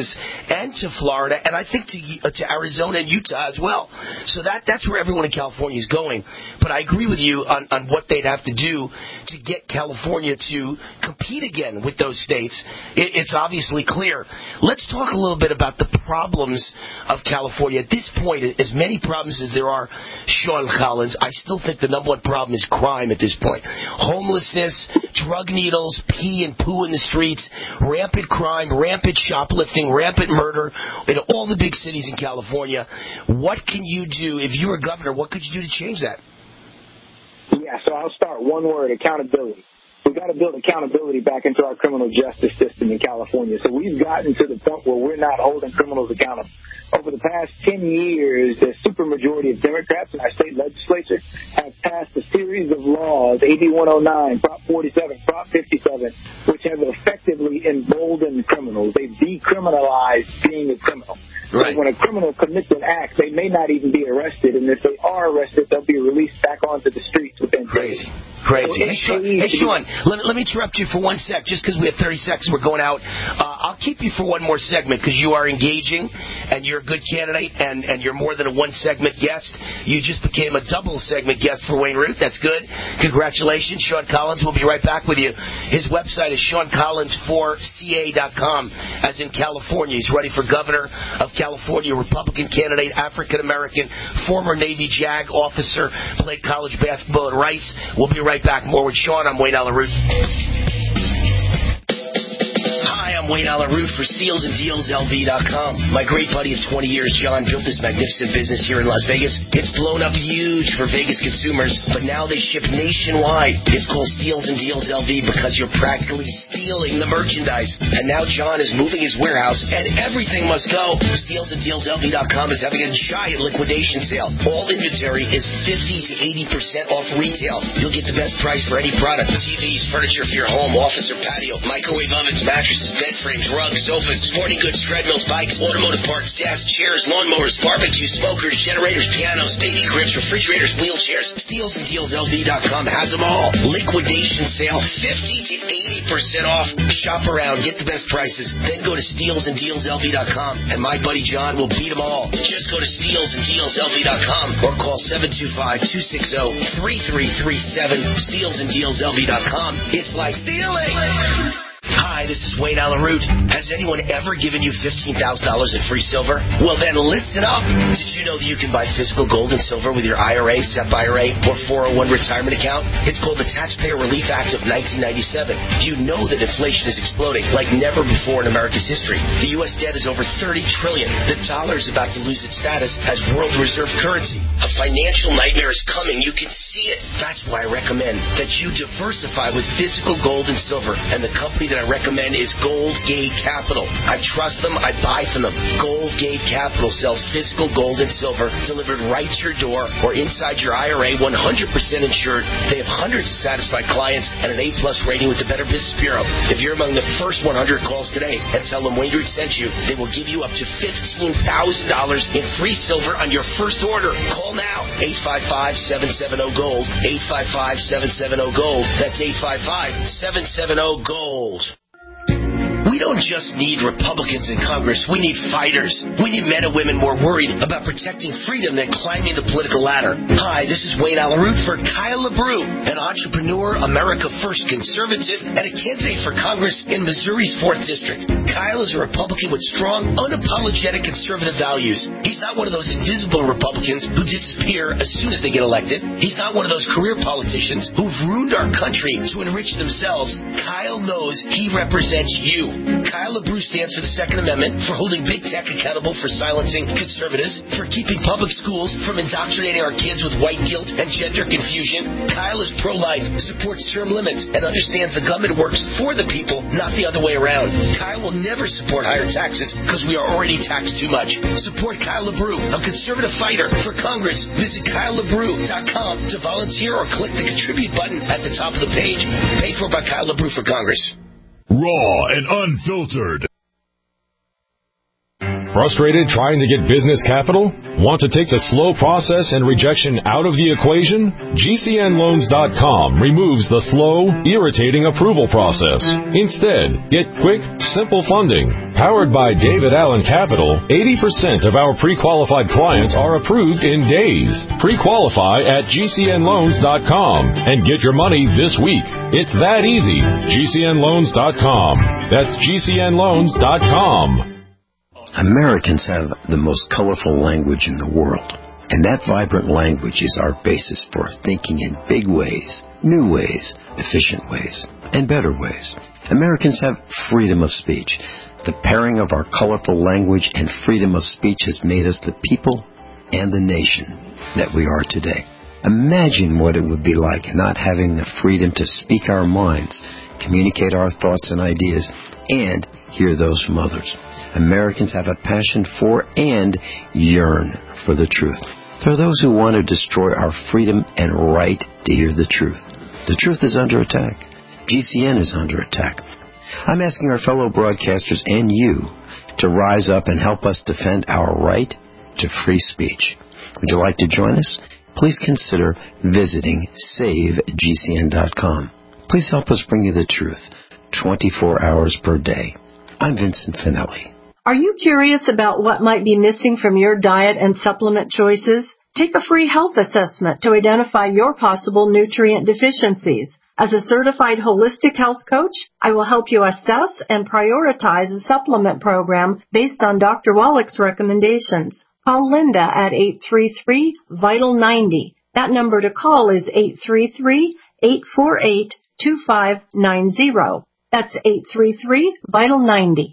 and to Florida, and I think to uh, to Arizona and Utah as well. So that that's where everyone in California is going. But I agree with you on, on what they'd have to do to get California to compete again with those states. It, it's obviously clear. Let's talk a little bit about the problems of California. At this point, as many problems as there are, Sean Collins, I still think the number one problem is crime at this point. Homelessness, drug needles, pee and poo in the streets, rampant crime, rampant shoplifting, rampant murder in all the big cities in California. What can you do, if you were governor, what could you do to change that? Yeah, so I'll start one word, accountability. We've got to build accountability back into our criminal justice system in California. So we've gotten to the point where we're not holding criminals accountable. Over the past ten years, the supermajority of Democrats in our state legislature have passed a series of laws, A B one oh nine, Prop forty-seven, Prop fifty-seven, which have effectively emboldened criminals. They've decriminalized being a criminal. Right. So when a criminal commits an act, they may not even be arrested, and if they are arrested, they'll be released back onto the streets within Crazy. days. Crazy. So hey, Sean, hey, Sean let, let me interrupt you for one sec, just because we have thirty seconds. We're going out. Uh, I'll keep you for one more segment because you are engaging, and you're a good candidate, and, and you're more than a one-segment guest. You just became a double-segment guest for Wayne Root. That's good. Congratulations. Sean Collins will be right back with you. His website is sean collins four c a dot com, as in California. He's ready for governor of California, Republican candidate, African-American, former Navy JAG officer, played college basketball at Rice. We'll be right back. More with Sean. I'm Wayne Allen Root. Hi, I'm Wayne Allen Root for Steals and Deals L V dot com. My great buddy of twenty years, John, built this magnificent business here in Las Vegas. It's blown up huge for Vegas consumers, but now they ship nationwide. It's called Steals and Deals L V because you're practically stealing the merchandise. And now John is moving his warehouse, and everything must go. Steals and Deals L V dot com is having a giant liquidation sale. All inventory is fifty to eighty percent off retail. You'll get the best price for any product. T Vs, furniture for your home, office, or patio, microwave ovens, mattresses, bed frames, rugs, sofas, sporting goods, treadmills, bikes, automotive parts, desks, chairs, lawnmowers, barbecues, smokers, generators, pianos, baby cribs, refrigerators, wheelchairs. Steals and Deals L V dot com has them all. Liquidation sale, fifty to eighty percent off. Shop around, get the best prices, then go to Steals and Deals L V dot com, and my buddy John will beat them all. Just go to Steals and Deals L V dot com or call seven two five, two six zero, three three three seven. Steals and Deals L V dot com. It's like stealing. Hi, this is Wayne Allen Root. Has anyone ever given you fifteen thousand dollars in free silver? Well, then listen up. Did you know that you can buy physical gold and silver with your I R A, S E P I R A, or four oh one retirement account? It's called the Taxpayer Relief Act of nineteen ninety-seven. Do you know that inflation is exploding like never before in America's history? The U S debt is over thirty trillion dollars. The dollar is about to lose its status as world reserve currency. A financial nightmare is coming. You can see it. That's why I recommend that you diversify with physical gold and silver, and the company that I recommend is Gold Gate Capital. I trust them. I buy from them. Gold Gate Capital sells physical gold and silver delivered right to your door or inside your I R A, one hundred percent insured. They have hundreds of satisfied clients and an A-plus rating with the Better Business Bureau. If you're among the first one hundred calls today and tell them Wayne Root sent you, they will give you up to fifteen thousand dollars in free silver on your first order. Call now. eight five five, seven seven zero, GOLD. eight five five, seven seven zero, GOLD. That's eight five five, seven seven zero, GOLD. We don't just need Republicans in Congress. We need fighters. We need men and women more worried about protecting freedom than climbing the political ladder. Hi, this is Wayne Allen Root for Kyle LaBrue, an entrepreneur, America First conservative, and a candidate for Congress in Missouri's fourth District. Kyle is a Republican with strong, unapologetic conservative values. He's not one of those invisible Republicans who disappear as soon as they get elected. He's not one of those career politicians who've ruined our country to enrich themselves. Kyle knows he represents you. Kyle LaBrue stands for the Second Amendment, for holding big tech accountable for silencing conservatives, for keeping public schools from indoctrinating our kids with white guilt and gender confusion. Kyle is pro-life, supports term limits, and understands the government works for the people, not the other way around. Kyle will never support higher taxes because we are already taxed too much. Support Kyle LaBrue, a conservative fighter for Congress. Visit Kyle LaBrue dot com to volunteer or click the contribute button at the top of the page. Paid for by Kyle LaBrue for Congress. Raw and unfiltered. Frustrated trying to get business capital? Want to take the slow process and rejection out of the equation? G C N loans dot com removes the slow, irritating approval process. Instead, get quick, simple funding. Powered by David Allen Capital, eighty percent of our pre-qualified clients are approved in days. Pre-qualify at G C N loans dot com and get your money this week. It's that easy. G C N loans dot com. That's G C N loans dot com. Americans have the most colorful language in the world, and that vibrant language is our basis for thinking in big ways, new ways, efficient ways, and better ways. Americans have freedom of speech. The pairing of our colorful language and freedom of speech has made us the people and the nation that we are today. Imagine what it would be like not having the freedom to speak our minds, communicate our thoughts and ideas, and hear those from others. Americans have a passion for and yearn for the truth. There are those who want to destroy our freedom and right to hear the truth. The truth is under attack. G C N is under attack. I'm asking our fellow broadcasters and you to rise up and help us defend our right to free speech. Would you like to join us? Please consider visiting save G C N dot com. Please help us bring you the truth twenty-four hours per day. I'm Vincent Finelli. Are you curious about what might be missing from your diet and supplement choices? Take a free health assessment to identify your possible nutrient deficiencies. As a certified holistic health coach, I will help you assess and prioritize a supplement program based on Doctor Wallach's recommendations. Call Linda at eight three three, vital ninety. That number to call is eight three three, eight four eight, two five nine zero. That's eight three three, vital ninety.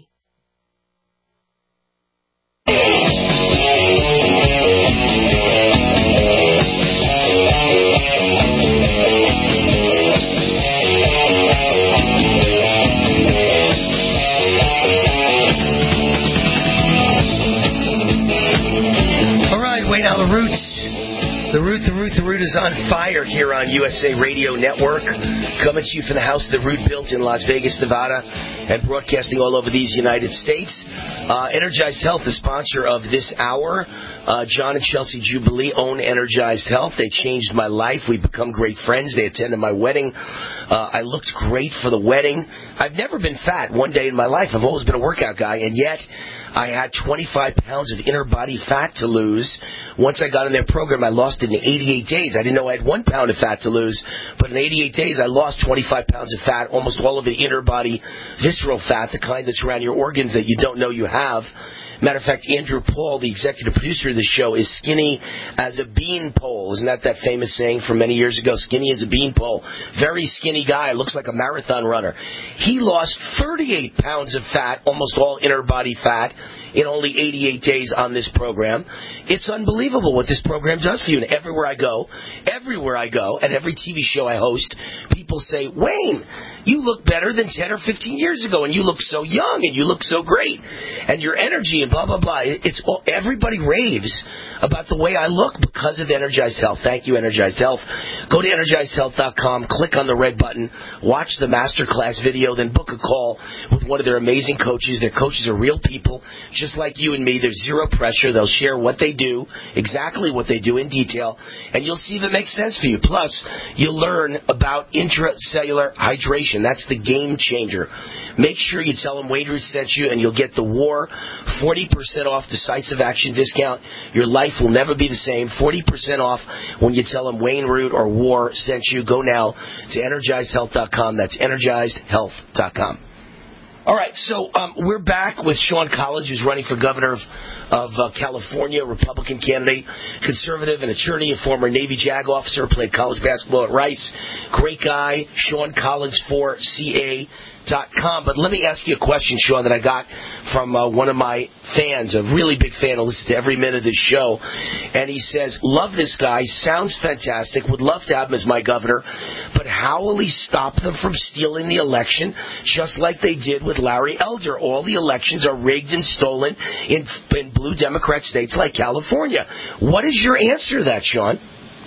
All right, Wayne Allen Roots. The Root, the Root, the Root is on fire here on U S A Radio Network. Coming to you from the house the Root built in Las Vegas, Nevada, and broadcasting all over these United States. Uh, Energized Health, the sponsor of this hour. Uh, John and Chelsea Jubilee own Energized Health. They changed my life. We've become great friends. They attended my wedding. Uh, I looked great for the wedding. I've never been fat one day in my life. I've always been a workout guy, and yet I had twenty-five pounds of inner body fat to lose. Once I got in their program, I lost it in eighty-eight days. I didn't know I had one pound of fat to lose, but in eighty-eight days, I lost twenty-five pounds of fat, almost all of it inner body visceral fat, the kind that's around your organs that you don't know you have. Matter of fact, Andrew Paul, the executive producer of the show, is skinny as a beanpole. Isn't that that famous saying from many years ago? Skinny as a beanpole. Very skinny guy. Looks like a marathon runner. He lost thirty-eight pounds of fat, almost all inner body fat, in only eighty-eight days on this program. It's unbelievable what this program does for you. And everywhere I go, everywhere I go, and every T V show I host, people say, Wayne, you look better than ten or fifteen years ago, and you look so young, and you look so great, and your energy, and blah, blah, blah. It's all, everybody raves about the way I look because of Energized Health. Thank you, Energized Health. Go to energized health dot com, click on the red button, watch the masterclass video, then book a call with one of their amazing coaches. Their coaches are real people, just like you and me. There's zero pressure. They'll share what they do, exactly what they do in detail, and you'll see if it makes sense for you. Plus, you'll learn about intracellular hydration. That's the game changer. Make sure you tell them Wayne Root sent you, and you'll get the War forty percent off decisive action discount. Your life will never be the same. forty percent off when you tell them Wayne Root or War sent you. Go now to energized health dot com. That's energized health dot com. All right, so um, we're back with Sean College, who's running for governor of, of uh, California, Republican candidate, conservative, an attorney, a former Navy JAG officer, played college basketball at Rice. Great guy, Sean College for C A dot com. But let me ask you a question, Sean, that I got from uh, one of my fans, a really big fan who listens to every minute of this show. And he says, love this guy, sounds fantastic, would love to have him as my governor, but how will he stop them from stealing the election just like they did with Larry Elder? All the elections are rigged and stolen in, in blue Democrat states like California. What is your answer to that, Sean?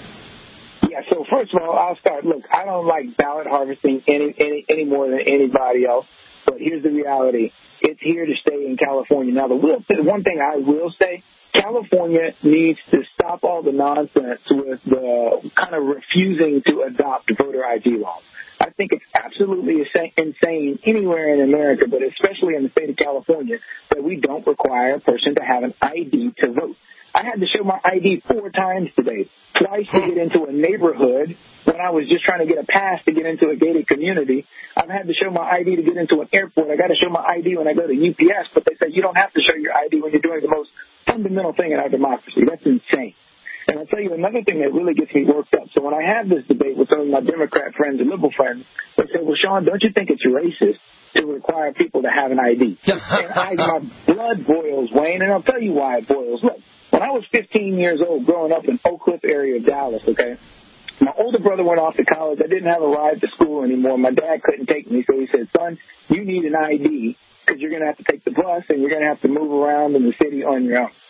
Yeah, so first of all, I'll start. Look, I don't like ballot harvesting any any, any more than anybody else. But here's the reality. It's here to stay in California. Now, the will, one thing I will say, California needs to stop all the nonsense with the kind of refusing to adopt voter I D laws. I think it's absolutely insane anywhere in America, but especially in the state of California, that we don't require a person to have an I D to vote. I had to show my I D four times today, twice to get into a neighborhood when I was just trying to get a pass to get into a gated community. I've had to show my I D to get into an airport. I got to show my I D when I go to U P S, but they say you don't have to show your I D when you're doing the most fundamental thing in our democracy. That's insane. And I'll tell you another thing that really gets me worked up. So when I have this debate with some of my Democrat friends and liberal friends, they say, well, Sean, don't you think it's racist to require people to have an I D? And I, my blood boils, Wayne, and I'll tell you why it boils. Look, when I was fifteen years old growing up in Oak Cliff area of Dallas, okay, my older brother went off to college. I didn't have a ride to school anymore. My dad couldn't take me, so he said, son, you need an I D because you're going to have to take the bus and you're going to have to move around in the city on your own.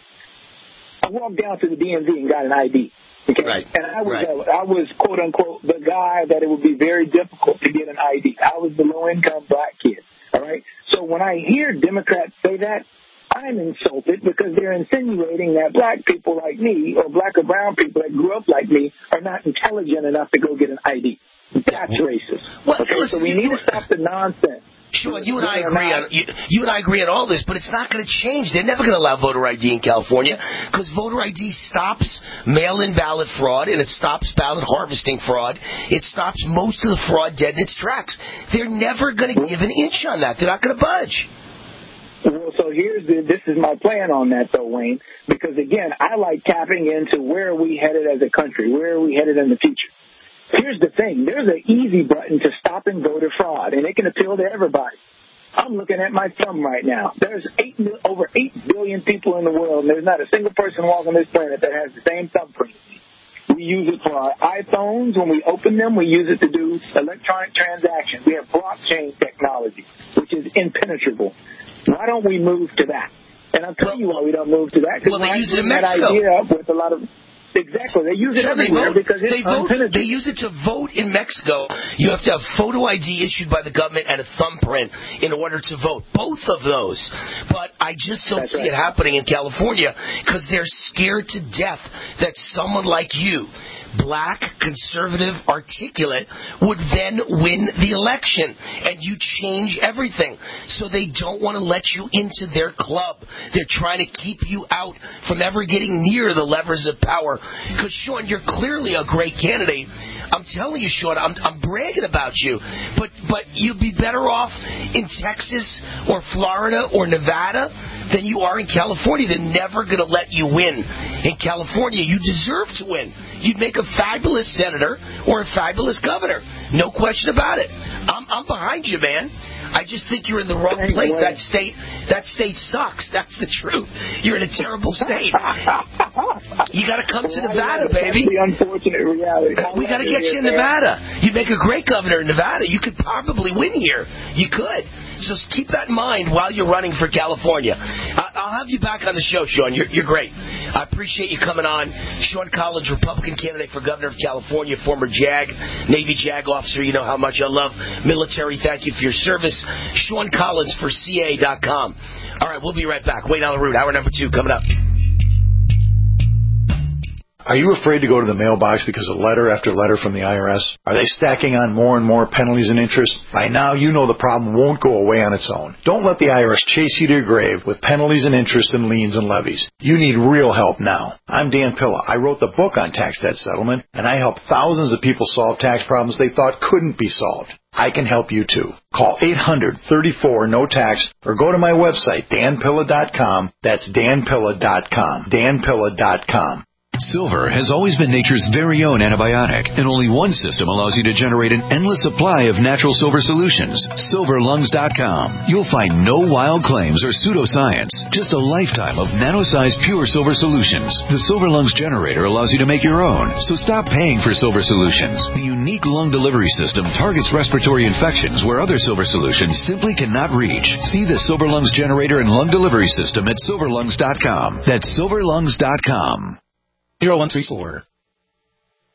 I walked down to the D M V and got an I D. Okay? Right. And I was, right. uh, I was, quote, unquote, the guy that it would be very difficult to get an I D. I was the low-income black kid. All right? So when I hear Democrats say that, I'm insulted because they're insinuating that black people like me or black or brown people that grew up like me are not intelligent enough to go get an I D. That's racist. Well, okay? listen, So we need to stop the nonsense. Sure, you and I agree on you, you and I agree on all this, but it's not going to change. They're never going to allow voter I D in California because voter I D stops mail-in ballot fraud and it stops ballot harvesting fraud. It stops most of the fraud dead in its tracks. They're never going to give an inch on that. They're not going to budge. Well, so here's the, this is my plan on that, though, Wayne, because, again, I like tapping into where are we headed as a country, where are we headed in the future. Here's the thing. There's an easy button to stopping voter fraud, and it can appeal to everybody. I'm looking at my thumb right now. There's eight, over eight billion people in the world, and there's not a single person walking this planet that has the same thumbprint. We use it for our iPhones. When we open them, we use it to do electronic transactions. We have blockchain technology, which is impenetrable. Why don't we move to that? And I'll tell well, you why we don't move to that. Well, they use it in Mexico. That idea up with a lot of Exactly. They use it sure, everywhere they vote, because it's they vote. unpenetrated. They use it to vote in Mexico. You have to have photo I D issued by the government and a thumbprint in order to vote. Both of those. But I just don't That's see right. it happening in California because they're scared to death that someone like you, black, conservative, articulate, would then win the election and you change everything. So they don't want to let you into their club. They're trying to keep you out from ever getting near the levers of power. Because, Sean, you're clearly a great candidate. I'm telling you, Sean, I'm, I'm bragging about you. But but you'd be better off in Texas or Florida or Nevada than you are in California. They're never going to let you win. In California, you deserve to win. You'd make a fabulous senator or a fabulous governor. No question about it. I'm, I'm behind you, man. I just think you're in the wrong place. That state, that state sucks. That's the truth. You're in a terrible state. You got to come to Nevada, baby. That's the unfortunate reality. We got to get you in Nevada. You'd make a great governor in Nevada. You could probably win here. You could. So keep that in mind while you're running for California. I'll have you back on the show, Sean. You're, you're great. I appreciate you coming on. Sean Collins, Republican candidate for governor of California, former JAG, Navy JAG officer. You know how much I love military. Thank you for your service. Sean Collins for C A dot com. All right, we'll be right back. Wayne Allen Root, hour number two coming up. Are you afraid to go to the mailbox because of letter after letter from the I R S? Are they stacking on more and more penalties and interest? By now, you know the problem won't go away on its own. Don't let the I R S chase you to your grave with penalties and interest and liens and levies. You need real help now. I'm Dan Pilla. I wrote the book on tax debt settlement, and I help thousands of people solve tax problems they thought couldn't be solved. I can help you too. Call eight hundred, thirty-four, no tax or go to my website, dan pilla dot com. That's dan pilla dot com. dan pilla dot com. Silver has always been nature's very own antibiotic, and only one system allows you to generate an endless supply of natural silver solutions. silver lungs dot com. You'll find no wild claims or pseudoscience, just a lifetime of nano-sized pure silver solutions. The Silver Lungs generator allows you to make your own, so stop paying for silver solutions. The unique lung delivery system targets respiratory infections where other silver solutions simply cannot reach. See the Silver Lungs generator and lung delivery system at silver lungs dot com. That's silver lungs dot com. zero one three four.